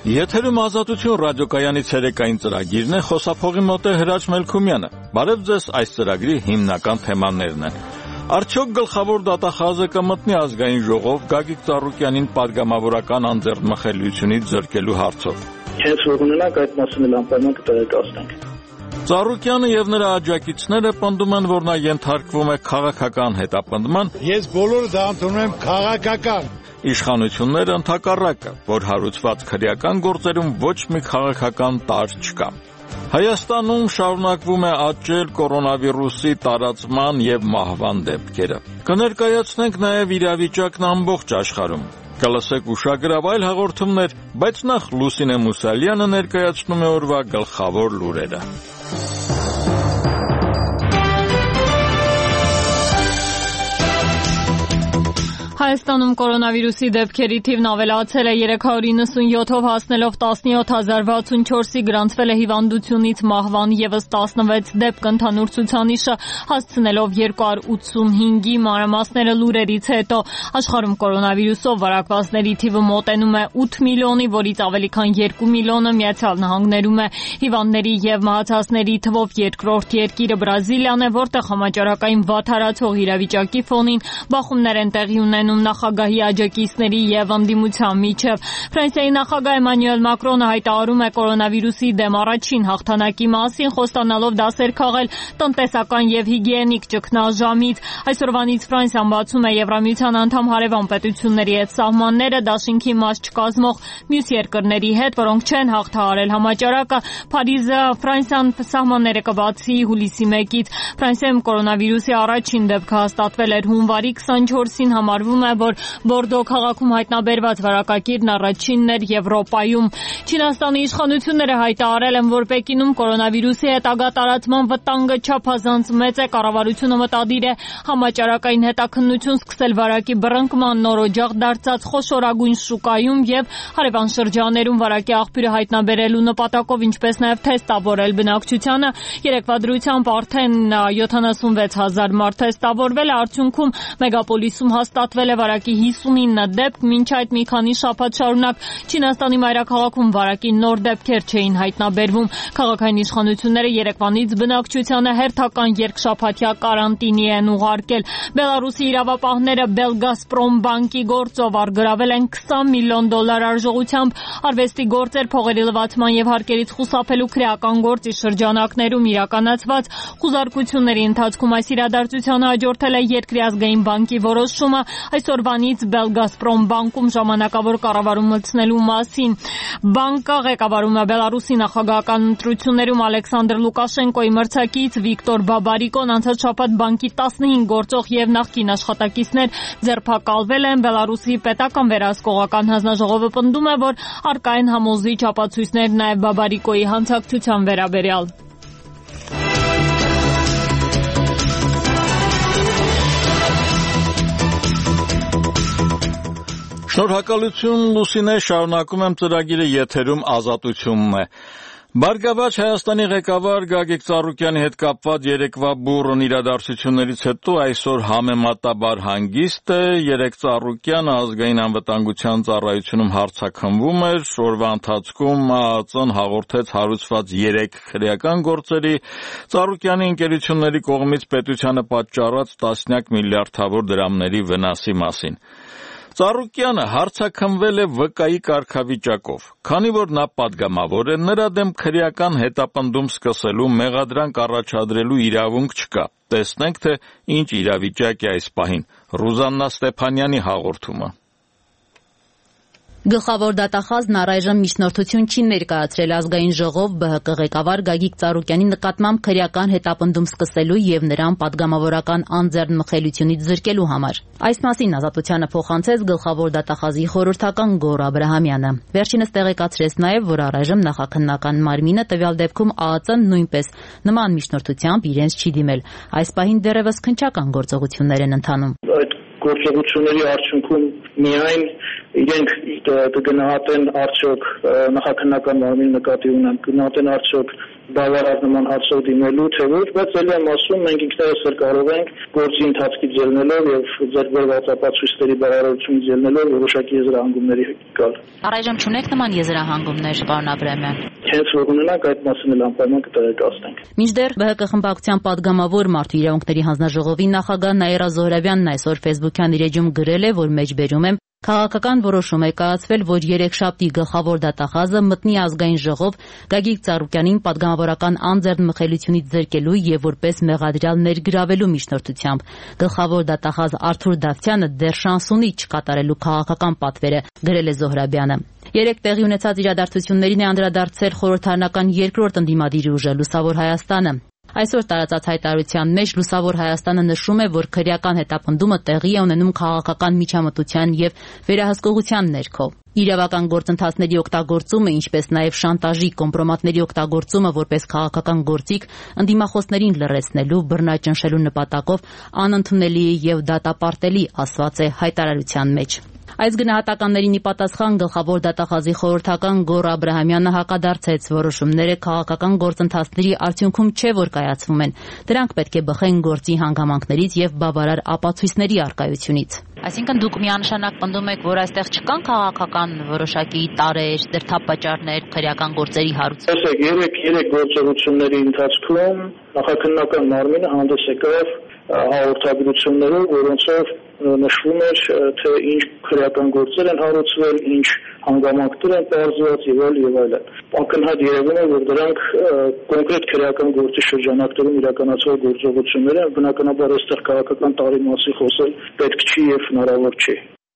Եթերում Ազատություն ռադիոկայանի ցերեկային ծրագիրն է, խոսափողի մոտ է Հրաչ Մելքումյանը։ Բարև ձեզ, այս ծրագրի հիմնական թեմաներն են. Արդյոք գլխավոր դատախազը կմտնի ազգային ժողով Գագիկ Ծառուկյանին պատգամավորական անձեռնմխելիությունից զրկելու հարցով։ Հենց որ ունենանք այդ մասին էլ անպայման կտեղեկացնենք։ Ծառուկյանը եւ նրա աջակիցները պնդում են, որ նա ենթարկվում է քաղաքական հետապնդման։ Ես բոլորը դա ընդունում եմ քաղաքական։ Իշխանությունները ընդհակառակը, որ հարուցված քրեական գործերում ոչ մի քաղաքական տարր չկա։ Հայաստանում շարունակվում է աճել կորոնավիրուսի տարածման եւ մահվան դեպքերը։ Կներկայացնենք նաեւ իրավիճակն ամբողջ աշխարհում։ Կլսեք ուշագրավ այլ հաղորդումներ, բայց նախ Լուսինե Մուսալյանը ներկայացնում է օրվա գլխավոր լուրերը։ Հայաստանում կորոնավիրուսի դեպքերի թիվն ավելացել է 397-ով հասնելով 17064-ի, գրանցվել է հիվանդությունից մահվան ևս 16 դեպք, ընդհանուր ցուցանիշը հասցնելով 285-ի, մանրամասները լուրերից հետո։ Աշխարհում կորոնավիրուսով վարակվածների թիվը մոտենում է 8 միլիոնի, որից ավելի քան 2 միլիոնը Միացյալ Նահանգներում է։ Հիվանդների եւ մահացածների թվով երկրորդ երկիրը Բրազիլիան է, որտեղ համաճարակային վատթարացող իրավիճակի ֆոնին բախումներ են տեղի ունենում նախագահի աջակիցների եւ ընդդիմության միջև։ Ֆրանսիայի նախագահ Էմանուել Մակրոնը հայտարարում է կորոնավիրուսի դեմ առաջին հաղթանակի մասին, խոստանալով դասեր քաղել տնտեսական եւ հիգիենիկ ճգնաժամից։ Այսօրվանից Ֆրանսիան բացում է Եվրամիության անդամ հարևան պետությունների հետ սահմանները դաշինքի մաս չկազմող մյուս երկրների հետ, որոնք չեն հաղթահարել համաճարակը։ Փարիզը Ֆրանսիան սահմանները կբացի հուլիսի 1-ից։ Ֆրանսիայում կորոնավիրուսի առաջին դեպքը հաստատվել էր հունվարի 24-ին, համարվում է, որ Բորդո քաղաքում հայտնաբերված վարակակիրն առաջինն էր Եվրոպայում։ Չինաստանի իշխանությունները հայտարարել են, որ Պեկինում կորոնավիրուսի հետագա տարածման վտանգը չափազանց մեծ է։ Կառավարությունը մտադիր է համաճարակային հետաքննություն սկսել վարակի բռնկման նոր օջախ դարձած խոշորագույն շուկայում եւ հարևան շրջաներում վարակի աղբյուրը հայտնաբերելու նպատակով, ինչպես նաեւ թեստավորել բնակչությանը։ Երեկվա դրությամբ արդեն 76000 մարդ թեստավորվել է, արդյունքում մեգապոլիսում հաստատվել է վարակի 59 դեպք, մինչ այդ մի քանի շաբաթ շարունակ Չինաստանի մայրաքաղաքում վարակի նոր դեպքեր չէին հայտնաբերվում։ Քաղաքային իշխանությունները երեկվանից բնակչությանը հերթական երկշաբաթյա կարանտինի են ուղարկել։ Բելարուսի իրավապահները Belgazprom բանկի գործով առգրավել են $20 միլիոն արժողությամբ արվեստի գործեր, փողերի լվացման եւ հարկերից խուսափելու քրեական գործի շրջանակներում իրականացված խուզարկությունների ընթացքում այս իրադարձությանը հաջորդել է երկրի ազգային բանկի որոշումը այսօրվանից Belgazprom բանկում ժամանակավոր կառավարում մտցնելու մասին։ Բանկը ղեկավարում է Բելարուսի նախագահական ընտրություններում Ալեքսանդր Լուկաշենկոյի մրցակից Վիկտոր Բաբարիկոն։ Անցած շաբաթ բանկի 15 գործող եւ նախկին աշխատակիցներ ձերբակալվել են։ Բելարուսի պետական վերահսկողական հանձնաժողովը պնդում է, որ առկա են համոզիչ ապացույցներ նաեւ Բաբարիկոյի հանցակցության վերաբերյալ։ Շնորհակալություն Լուսինե, շարունակում եմ ծրագիրը, եթերում Ազատությունն է։ Բարգավաճ Հայաստանի ղեկավար Գագիկ Ծառուկյանի հետ կապված երեկվա բուռն իրադարձություններից հետո այսօր համեմատաբար հանգիստ է։ Երեկ Ծառուկյանը ազգային անվտանգության ծառայությունում հարցաքննվում էր, օրվա ընթացքում ԱԱԾ-ն հաղորդեց հարուցված 3 քրեական գործերի, Ծառուկյանի ընկերությունների կողմից պետությանը պատճառած տասնյակ միլիարդավոր դրամների վնասի մասին։ Ծառուկյանը հարցաքննվել է ՎԿ-ի կարգավիճակով, քանի որ նա պատգամավոր է, նրա դեմ քրեական հետապնդում սկսելու, մեղադրանք առաջադրելու իրավունք չկա։ Տեսնենք, թե ինչ իրավիճակ է այս պահին։ Ռուզաննա Ստեփանյանի հաղորդումը։ Գլխավոր դատախազն առայժմ միջնորդություն չի ներկայացրել ազգային ժողով ԲՀԿ ղեկավար Գագիկ Ծառուկյանի նկատմամբ քրեական հետապնդում սկսելու եւ նրան պատգամավորական անձեռնմխելիությունից զրկելու համար։ Այս մասին Ազատությանը փոխանցեց գլխավոր դատախազի խորհրդական Գոռ Աբրահամյանը։ Վերջինս տեղեկացրեց նաեւ, որ առայժմ նախաքննական մարմինը տվյալ դեպքում ԱԱԾ-ն նույնպես նման միջնորդությամբ իրենց չի դիմել։ Այս պահին դեռևս քննչական գործողություններ են ընթանում։ Գործողությունների արդյունքում միայն իրենք կգնահատեն արդյոք նախաքննական մարմինի նկատի ունեմ, կգնահատեն արդյոք բավարար նման հարցով դիմելու, թե ոչ, բայց ելի եմ ասում, մենք ինքներս էլ կարող ենք գործի ընթացքից ելնելով եւ ձեռք բերված ապացույցների բավարարությունից ելնելով որոշակի եզրահանգումների գալ։ Առայժմ չունեք նման եզրահանգումներ, պարոն Աբրահամյան։ Հենց որ ունենանք, այդ մասին էլ անպայման կտեղեկացնենք։ Մինչդեռ ԲՀԿ խմբակցության падգամավոր Մարդու իրավունքների հանձնաժողովի նախագահ Նաիրա Զոհրաբյանն այսօր Facebook-յան իր էջում գրել է, որ մեջբերում եմ քաղաքական որոշում է կայացվել, որ երեքշաբթի գլխավոր դատախազը մտնի ազգային ժողով Գագիկ Ծառուկյանին падգամավորական անձեռնմխելիությունից զրկելու եւ որպես մեղադրյալ ներգրավելու միջնորդությամբ։ Գլխավոր դատախազ Արթուր Դավթյանը դեռ շանս ունի չկատարելու քաղաքական պատվերը, գրել է Զոհրաբյանը։ Երեք տեղի ունեցած իրադարձություններին է անդրադարձել խորհրդարանական երկրորդ ընդդիմադիր ուժը Լուսավոր Հայաստանը։ Այսօր տարածած հայտարարության մեջ Լուսավոր Հայաստանը նշում է, որ քրեական հետապնդումը տեղի է ունենում քաղաքական միջամտության եւ վերահսկողության ներքո։ Իրավական գործընթացների օգտագործումը, ինչպես նաև շանտաժի, կոմպրոմատների օգտագործումը որպես քաղաքական գործիք ընդդիմախոսներին լռեցնելու, բռնաճնշելու նպատակով անընդունելի է եւ դատապարտելի, ասված է հայտարարության մեջ։ Այս գնահատականներին ի պատասխան գլխավոր դատախազի խորհրդական Գոռ Աբրահամյանը հակադարձեց, որոշումները քաղաքական գործընթացների արդյունքում չէ, որ կայացվում են։ Դրանք պետք է բխեն գործի հանգամանքներից եւ բավարար ապացույցների առկայությունից։ Այսինքն դուք միանշանակ պնդում եք, որ այստեղ չկան քաղաքական որոշակի տարեր, դրդապատճառներ, քրեական գործերի հարուցում։ Տեսեք, երեք գործողությունների ընթացքում նախաքննական մարմինը հանդես եկավ հաղորդագրություններով, որոնցով նշվում էր, թե ինչ քրեական գործեր են հարուցվել, ինչ հանգամանքներ են պարզված եւ այլն։ Ակնհայտ երևում է, որ դրանք կոնկրետ քրեական գործի շրջանակներում իրականացվող գործողություններ են, բնականաբար այստեղ քաղաքական տարի մասի խոսել պետք չի եւ հնարավոր չի։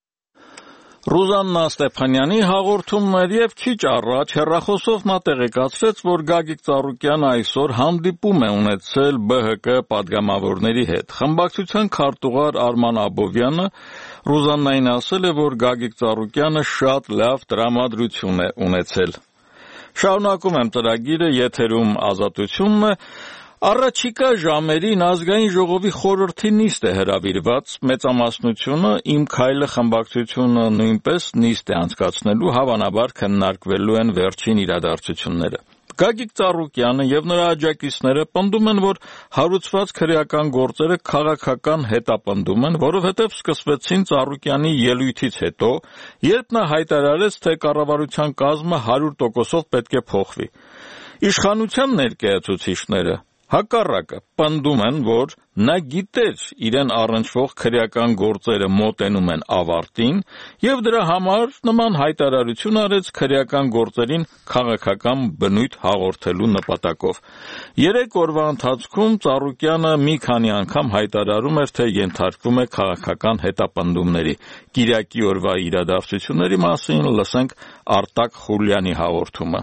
Ռուզաննա Ստեփանյանի հաղորդումներ եւ քիչ առաջ հեռախոսով նա տեղեկացրեց, որ Գագիկ Ծառուկյանը այսօր հանդիպում է ունեցել ԲՀԿ падգամավորների հետ։ Խմբակցության քարտուղար Արման Աբովյանը Ռուզաննային ասել է, որ Գագիկ Ծառուկյանը շատ լավ տրամադրություն է ունեցել։ Շարունակում եմ ծրագիրը, եթերում Ազատությունն է։ Առաջիկա ժամերին ազգային ժողովի խորհրդի նիստ է հրավիրված, մեծամասնությունը Իմ քայլը խմբակցությունը նույնպես նիստ է անցկացնելու, հավանաբար քննարկվելու են վերջին իրադարձությունները։ Գագիկ Ծառուկյանը եւ նրա աջակիցները պնդում են, որ հարուցված քրեական գործերը քաղաքական հետապնդում են, որովհետեւ սկսվեցին Ծառուկյանի ելույթից հետո, երբ նա հայտարարեց, թե կառավարության կազմը 100%-ով պետք է փոխվի։ Իշխանության ներկայացուցիչները հակառակը պնդում են, որ նա գիտեր իրեն առնչվող քրեական գործերը մոտենում են ավարտին եւ դրա համար նման հայտարարություն արեց քրեական գործերին քաղաքական բնույթ հաղորդելու նպատակով։ 3 օրվա ընթացքում Ծառուկյանը մի քանի անգամ հայտարարում էր, թե ենթարկվում է քաղաքական հետապնդումների։ Կիրակի օրվա իրադարձությունների մասին լսենք Արտակ Խուլյանի հաղորդումը։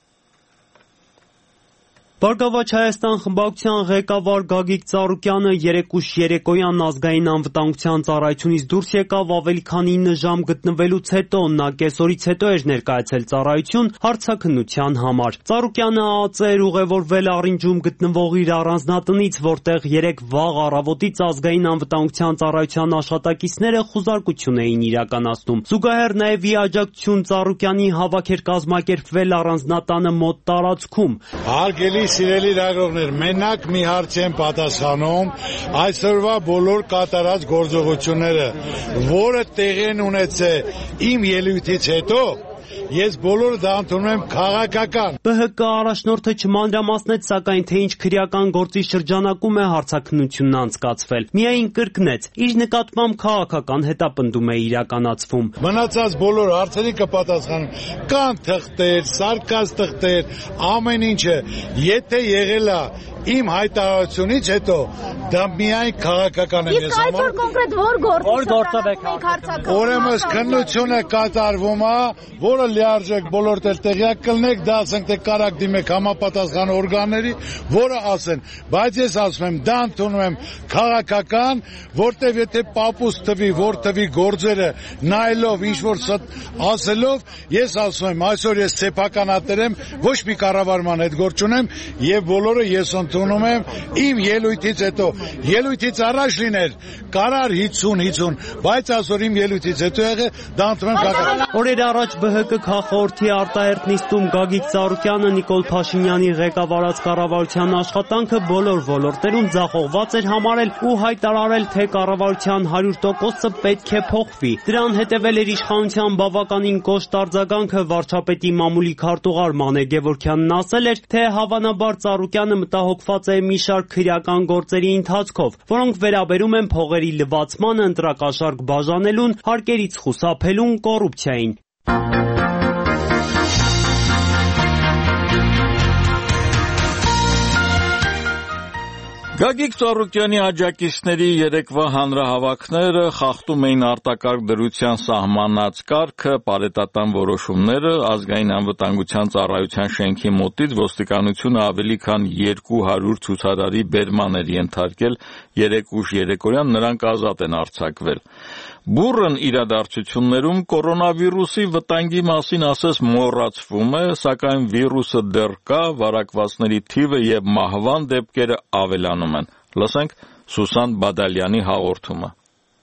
Բարգավաճ Հայաստան խմբակցության ղեկավար Գագիկ Ծառուկյանը երեկույթ երեկոյան ազգային անվտանգության ծառայությունից դուրս եկավ ավելի քան 9 ժամ գտնվելուց հետո նա կեսօրից հետո էր ներկայացել ծառայություն հարցաքննության համար։ Ծառուկյանը ԱԱԾ-էր ուղևորվել Առինջում գտնվող իր առանձնատնից, որտեղ 3 վաղ առավոտից ազգային անվտանգության ծառայության աշխատակիցները խուզարկություն էին իրականացնում։ Զուգահեռ նաև ի աջակցություն Ծառուկյանի հավաք էր կազմակերպվել առանձնատանը մոտ տարածքում։ Հարգելի սիրելի լրագրողներ, մենակ մի հարց եմ պատասխանում, այսօրվա բոլոր կատարած գործողությունները, որը տեղի են ունեցել իմ ելույթից հետո, ես բոլորը դա ընդունում եմ քաղաքական։ ԲՀԿ առաջնորդը չմանրամասնեց, սակայն թե ինչ քրեական գործի շրջանակում է հարցաքննությունն անցկացվել։ Միայն կրկնեց, իր նկատմամբ քաղաքական հետապնդում է իրականացվում։ Մնացած բոլոր հարցերի կպատասխանեմ։ Կան թղթեր, սարկած թղթեր, ամեն ինչը, եթե եղել է իմ հայտարարությունից հետո դա միայն քաղաքական է ես համար։ Իսկ այսօր կոնկրետ որ գործով եք հարցակրթում։ Ուրեմն քննությունը կատարվում է, որը լիարժեք բոլորդ էլ տեղյակ կլինեք, դա ասենք թե կարակ դիմեք համապատասխան օրգանների, որը ասեն, բայց ես ասում եմ, դա ընդունում եմ քաղաքական, որտեվ եթե պապուս թվի, որ թվի գործերը նայելով ինչ որ ասելով, ես ասում եմ, այսօր ես սեփականատեր եմ, ոչ մի կառավարման հետ գործ չունեմ եւ բոլորը ես ընդունում եմ իմ ելույթից հետո, ելույթից առաջ լիներ, կարար 50, բայց այսօր իմ ելույթից հետո եղել, դա ընդունում եմ քաղաքական։ Օրեր առաջ ԲՀԿ ՀԿ խորհրդի արտահերթ նիստում Գագիկ Ծառուկյանը Նիկոլ Փաշինյանի ղեկավարած կառավարության աշխատանքը բոլոր ոլորտերում ձախողված էր համարել ու հայտարարել, թե կառավարության 100%-ը պետք է փոխվի։ Դրան հետևել էր իշխանության բավականին կոշտ արձագանքը վարչապետի մամուլի քարտուղար Մանե Գևորգյանն ասել էր, թե հավանաբար Ծառուկյանը մտահոգված է մի շարք քրեական գործերի ընթացքով, որոնք վերաբերում են փողերի լվացմանը, ընտրակաշառք բաժանելուն, հարկերից խուսափելուն, կոռուպցիային։ Գագիկ Ծառուկյանի աջակիցների երեկվա հանրահավաքները խախտում էին արտակարգ դրության սահմանած կարգը, պարետատան որոշումները, ազգային անվտանգության ծառայության շենքի մոտից ոստիկանությունը ավելի քան 200 ցուցարարի բերման էր ենթարկել 3 ուշ երեկոյան, նրանք ազատ են արձակվել։ Բուռն իրադարձություններում կորոնավիրուսի վտանգի մասին ասես մոռացվում է, սակայն վիրուսը դեռ կա, վարակվածների թիվը եւ մահվան դեպքերը ավելանում են։ Լսենք Սուսան Բադալյանի հաղորդումը։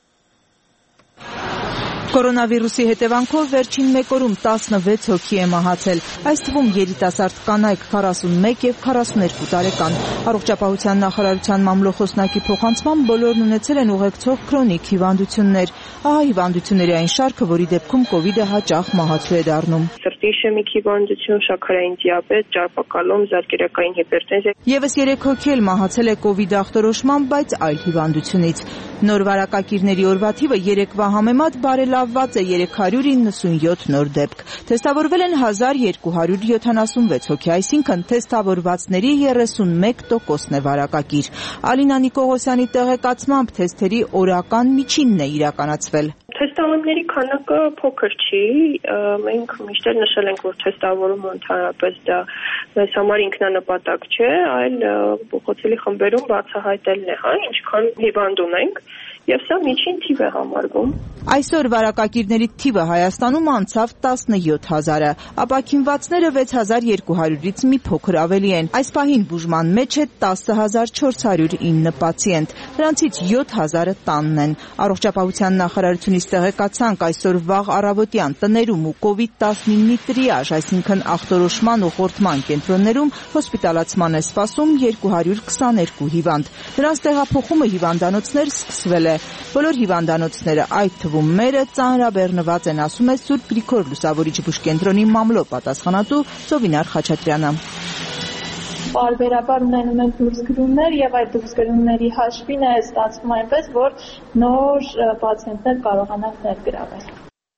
Կորոնավիրուսի հետևանքով վերջին մեկ օրում 16 հոգի է մահացել, այս թվում երիտասարդ կանայք 41 եւ 42 տարեկան։ Առողջապահության նախարարության մամլոխոսնակի փոխանցմամբ բոլորն ունեցել են ուղեկցող քրոնիկ հիվանդություններ։ Ահա հիվանդությունների այն շարքը, որի դեպքում կովիդը հաճախ մահացու է դառնում։ Սրտի իշեմիկ հիվանդություն, շաքարային դիաբետ, ճարպակալում, զարկերակային հիպերտենզիա։ Եվս 3 հոգի էլ մահացել է կովիդ ախտորոշմամբ, բայց այլ հիվանդությունից։ Նոր վարակակիրների օրվա թիվը երեկվա համեմատ բարելավված է 397 նոր դեպք։ Թեստավորվել են 1276 հոգի, այսինքն թեստավորվածների 31%-ն է վարակակիր։ Ալինա Նիկողոսյանի տեղեկացմամբ թեստերի օրական միջինն է իրականացվել։ Թեստավորումների քանակը փոքր չի, մենք միշտ նշել ենք, որ թեստավորումը ընդհանրապես դա մեզ համար ինքնանպատակ չէ, այլ փոխոցելի խմբերում բացահայտելն է, ինչքան հիվանդ ունենք, եւ սա միջին թիվ է համարվում։ Այսօր վարակակիրների թիվը Հայաստանում անցավ 17000-ը, ապաքինվածները 6200-ից մի փոքր ավելի են։ Այս պահին բուժման մեջ է 10409 պացիենտ, նրանցից 7000-ը տանն են։ Առողջապահության նախարարությունից տեղեկացանք, այսօր վաղ առավոտյան տներում ու COVID-19-ի տրիաժ, այսինքն ախտորոշման ու խորտման կենտրոններում հոսպիտալացման է սպասում 222 հիվանդ։ Նրանց տեղափոխումը հիվանդանոցներ սկսվել է։ Բոլոր հիվանդանոցները, այդ թվում մերը, ծանրաբեռնված են, ասում է Սուրբ Գրիգոր Լուսավորիչ բուժկենտրոնի մամլո պատասխանատու Սովինար Խաչատրյանը։ Պարբերաբար ունենում են դուրսգրումներ եւ այդ դուրսգրումների հաշվին է ստացվում այնպես, որ նոր պացիենտներ կարողանան ներգրավել։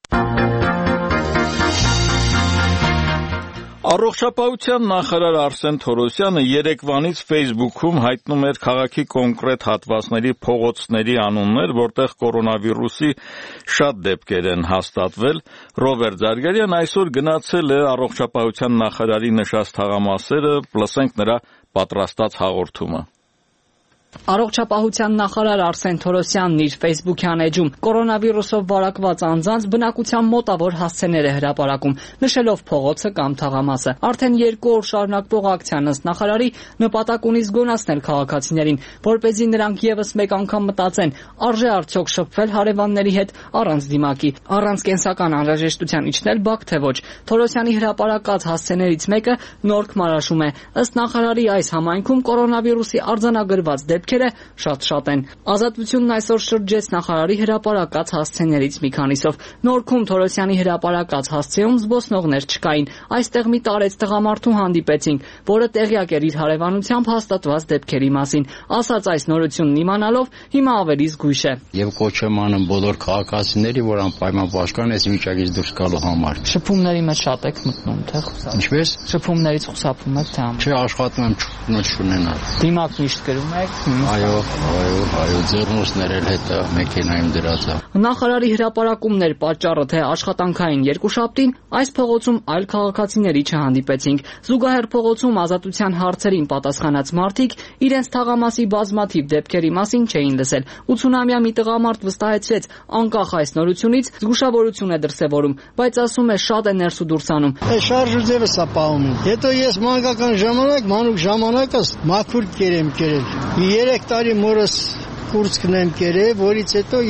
Առողջապահության նախարար Արսեն Թորոսյանը երեկվանից Facebook-ում հայտնում էր քաղաքի կոնկրետ հատվածների փողոցների անուններ, որտեղ կորոնավիրուսի շատ դեպքեր են հաստատվել։ Ռոբերտ Զարգարյան այսօր գնացել է առողջապահության նախարարի նշած թաղամասերը, լսենք նրա պատրաստած հաղորդումը։ Առողջապահության նախարար Արսեն Թորոսյանն իր Facebook-յան էջում կորոնավիրուսով վարակված անձանց բնակության մոտավոր հասցեներ է հրապարակում, նշելով փողոցը կամ թաղամասը։ Արդեն 2 օր շարունակվող ակցիան ըստ նախարարի նպատակ ունի զգոնացնել քաղաքացիներին, որպեսզի նրանք եւս մեկ անգամ մտածեն, արժե արդյոք շփվել հարևանների հետ առանց դիմակի, առանց կենսական անհրաժեշտության իջնել բակ թե ոչ։ Թորոսյանի հրապարակած հասցեներից մեկը Նորք Մարաշում է։ Ըստ նախարարի այս համայնքում կորոնավիրուսի արձանագրված դեպքերը շատ են։ Ազատությունն այսօր շրջեց նախարարի հրապարակած հասցեներից մի քանիսով։ Նորքում Թորոսյանի հրապարակած հասցեում զբոսնողներ չկային։ Այստեղ մի տարեց տղամարդու հանդիպեցինք, որը տեղյակ էր իր հարևանությամբ հաստատված դեպքերի մասին։ Ասաց այս նորությունն իմանալով, հիմա ավելի զգույշ է։ Եվ կոչ եմ անում բոլոր քաղաքացիների, որ անպայման պաշտպան այս վիճակից դուրս գալու համար։ Շփումների մեջ շատ եք մտնում, թե խուսափում։ Ինչպես։ Շփումներից խուսափում եք, թե ամեն։ Չէ, աշխատում եմ չունենալ։ Դիմակ միշտ գրում եք։ Այո, ձեռնոցներ էլ հետը մեքենայում դրած է։ Նախարարի հրապարակումներ պատճառը, թե աշխատանքային երկուշաբթին այս փողոցում այլ քաղաքացիների չհանդիպեցինք։ Զուգահեռ փողոցում ազատության հարցերին պատասխանած մարդիկ իրենց թաղամասի բազմաթիվ դեպքերի մասին չէին լսել։ 80-ամյա մի տղամարդ վստահեցրեց, անկախ այս նորությունից զգուշավորություն է դրսևորում, բայց ասում է շատ է ներս ու դուրս անում։ Շարժը ձևս է պահում։ Հետո ես մանկական ժամանակ, մանուկ ժամանակս մաքուր կեր եմ կերել։ 3 տարի մորս կուրծքն եմ կերել, որից հետո ես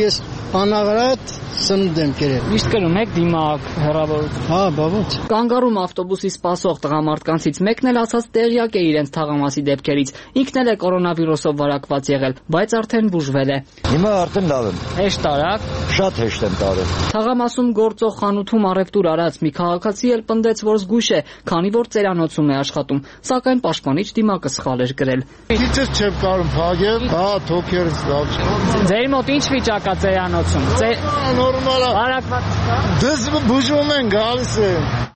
անաղարատ սնունդ եմ կերել։ Միշտ կրում եք դիմակ հեռավորություն։ Հա, բավոց։ Կանգառում ավտոբուսի սպասող տղամարդկանցից մեկն էլ ասաց տեղյակ է իրենց թաղամասի դեպքերից։ Ինքն էլ է կորոնավիրուսով վարակված եղել, բայց արդեն բուժվել է։ Հիմա արդեն լավ եմ։ Հեշտ տարակ։ Շատ հեշտ եմ տարել։ Թաղամասում գործող խանութում առևտուր արած մի քաղաքացի էլ պնդեց, որ զգույշ է, քանի որ ծերանոցում է աշխատում, սակայն պաշտպանիչ դիմակը սխալ էր գրել։ Քիչս չեմ կարող փակել, հա, թոքերս լավ չէ։ Ձեր մոտ ինչ վիճակա ծերանոցում։ Նորմալ է։ Վարակված չկա։ Դες բուժում են գալիս է։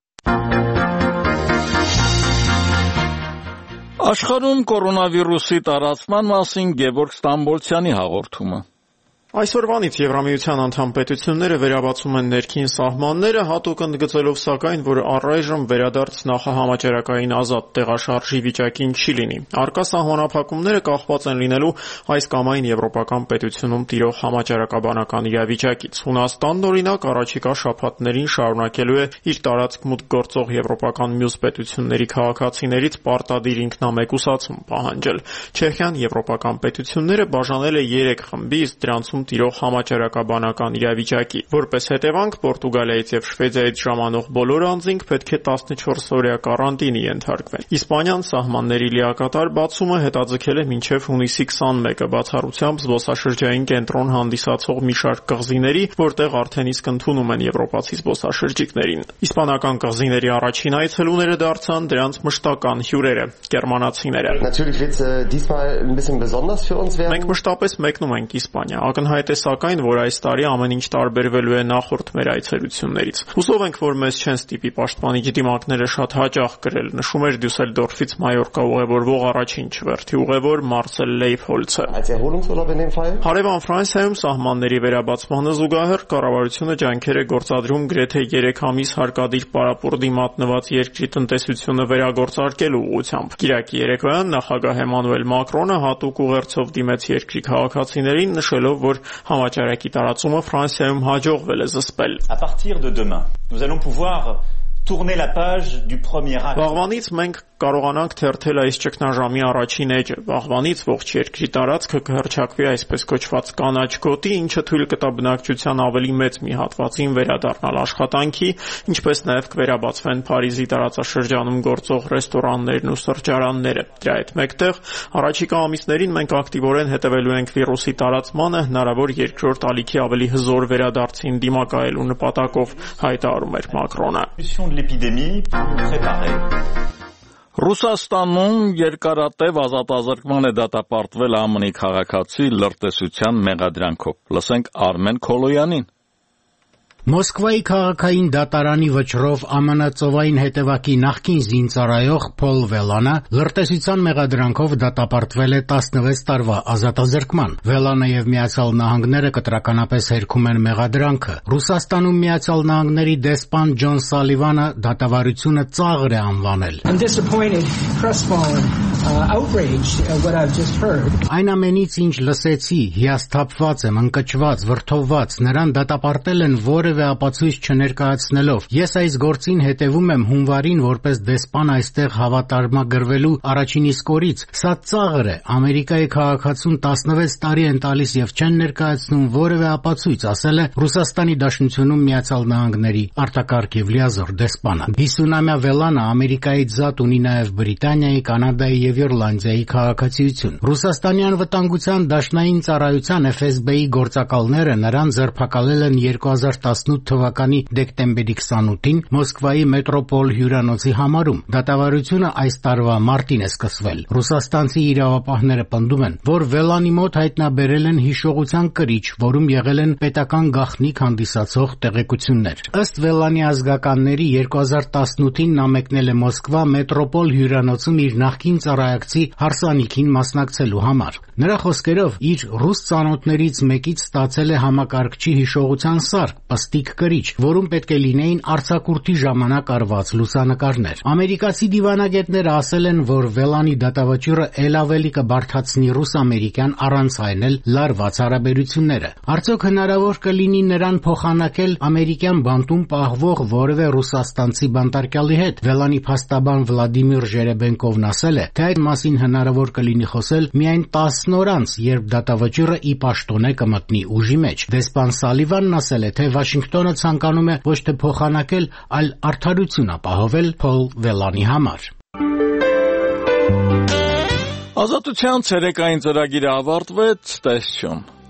Աշխարհում կորոնավիրուսի տարածման մասին Գևորգ Ստամբոլցյանի հաղորդումը։ Այսօրվանից Եվրամիության անդամ պետությունները վերաբացում են ներքին սահմանները, հատուկ ընդգծելով սակայն, որ առայժմ վերադարձ նախահամաճարակային ազատ տեղաշարժի վիճակին չի լինի։ Առկա սահմանափակումները կախված են լինելու այս կամ այն եվրոպական պետությունում տիրող համաճարակաբանական իրավիճակից։ Հունաստանն օրինակ առաջիկա շաբաթներին շարունակելու է իր տարածք մուտք գործող եվրոպական մյուս պետությունների քաղաքացիներից պարտադիր ինքնամեկուսացում պահանջել։ Չեխիան եվրոպական պետությունները բաժանել է 3 խմբի, իսկ դրանցում տիրող համաճարակաբանական իրավիճակի։ Որպես հետևանք Պորտուգալիայից եւ Շվեդիայից ժամանող բոլոր անձինք պետք է 14-օրյա կարանտինի ենթարկվեն։ Իսպանիան սահմանների լիակատար բացումը հետաձգել է մինչև հունիսի 21-ը, բացառությամբ զբոսաշրջային կենտրոն հանդիսացող մի շարք կղզիների, որտեղ արդեն իսկ ընդունում են եվրոպացի զբոսաշրջիկներին։ Իսպանական կղզիների առաջին այցելուները դարձան դրանց մշտական հյուրերը՝ գերմանացիները։ Մենք մշտապես մեկնում ենք Իսպանիա։ Ակնհայտ է սակայն, որ այս տարի ամեն ինչ տարբերվելու է նախորդ մեր այցելություններից։ Հուսով ենք, որ մեզ չեն ստիպի պաշտպանիչ դիմակները շատ հաճախ գրել, նշում էր Դյուսելդորֆից Մայորկա ուղևորվող առաջին չվերթի ուղևոր Մարսել Լեյֆհոլցը։ Հարևան Ֆրանսիայում սահմանների վերաբացմանը զուգահեռ կառավարությունը ջանքեր է գործադրում գրեթե 3 ամիս հարկադիր պարապուրդի մատնված երկրի տնտեսությունը վերագործարկելու ուղղությամբ։ Կիրակի երեկոյան նախագահ Էմանուել Մակրոնը հատուկ ուղերձով դիմեց երկրի քաղաքացիներին, նշելով, որ համաճարակի տարածումը Ֆրանսիայում հաջողվել է զսպել։ À partir de demain, nous allons pouvoir tourner la page du premier acte. Վաղվանից մենք կարողանանք թերթել այս ճգնաժամի առաջին էջը։ Վաղվանից ողջ երկրի տարածքը կհռչակվի այսպես կոչված կանաչ գոտի, ինչը թույլ կտա բնակչության ավելի մեծ մի հատվածին վերադառնալ աշխատանքի, ինչպես նաև կվերաբացվեն Փարիզի տարածաշրջանում գործող ռեստորաններն ու սրճարանները։ Դրա հետ մեկտեղ առաջիկա ամիսներին մենք ակտիվորեն հետևելու ենք վիրուսի տարածմանը, հնարավոր երկրորդ ալիքի ավելի հզոր վերադարձին դիմակայելու նպատակով, հայտարարում էր Մակրոնը։ Ռուսաստանում երկարատև ազատազրկման է դատապարտվել ԱՄՆ-ի քաղաքացի լրտեսության մեղադրանքով։ Լսենք Արմեն Քոլոյանին։ Մոսկվայի քաղաքային դատարանի վճռով ԱՄՆ ծովային հետևակի նախկին զինծառայող Փոլ Վելանը լրտեսության մեղադրանքով դատապարտվել է 16 տարվա ազատազրկման։ Վելանը եւ Միացյալ Նահանգները կտրականապես հերքում են մեղադրանքը։ Ռուսաստանում Միացյալ Նահանգների դեսպան Ջոն Սալիվանը դատավարությունը ծաղր է անվանել։ Այն ամենից, ինչ լսեցի, հիասթափված եմ, ընկճված, վրդովված, նրան դատապարտել են որևէ ապացույց չներկայացնելով։ Ես այս գործին հետևում եմ հունվարին որպես դեսպան այստեղ հավատարմագրվելու առաջին իսկ օրից։ Սա ծաղր է, Ամերիկայի քաղաքացուն 16 տարի են տալիս եւ չեն ներկայացնում որևէ ապացույց, ասել է Ռուսաստանի Դաշնությունում Միացյալ Նահանգների արտակարգ եւ լիազոր դեսպանը։ 50-ամյա Վելանը Ամերիկայից զատ ունի նաեւ Բրիտանիայի, Կանադայի եւ Իռլանդիայի քաղաքացիություն։ Ռուսաստանի անվտանգության դաշնային ծառայության FSB-ի գործակալները նրան ձերբակալել են 2018 թվականի դեկտեմբերի 28-ին Մոսկվայի մետրոպոլ հյուրանոցի համարում։ Դատավարությունը այս տարվա մարտին է սկսվել։ Ռուսաստանցի իրավապահները պնդում են, որ Վելանի մոտ հայտնաբերել են հիշողության կրիչ, որում եղել են պետական գաղտնիք հանդիսացող տեղեկություններ։ Ըստ Վելանի ազգականների 2018-ին նա մեկնել է Մոսկվա մետրոպոլ հյուրանոցում իր նախկին ծառայակցի հարսանիքին մասնակցելու համար։ Նրա խոսքերով իր ռուս ծանոթներից մեկից ստացել է համակարգչի հիշողության սարք, ըստ պլաստիկ կրիչ, որում պետք է լինեին արձակուրդի ժամանակ արված լուսանկարներ։ Ամերիկացի դիվանագետները ասել են, որ վելանի դատավճիռը ել ավելի կբարդացնի ռուս-ամերիկյան առանց այն էլ լարված հարաբերությունները։ Արդյոք հնարավոր կլինի նրան փոխանակել ամերիկյան բանտում պահվող որևէ ռուսաստանցի բանտարկյալի հետ։ Վելանի փաստաբան Վլադիմիր Ժերեբենկովն ասել է, թե այդ մասին հնարավոր կլինի խոսել միայն 10 օր անց, երբ դատավճիռը ի պաշտոնե կմտնի ուժի մեջ։ Դեսպան Սալիվանն ասել է, թե Վաշինգտոնը ցանկանում է ոչ թե փոխանակել, այլ արդարություն ապահովել Փոլ Վելանի համար։ Ազատության ցերեկային ծրագիրը ավարտվեց, տեսություն։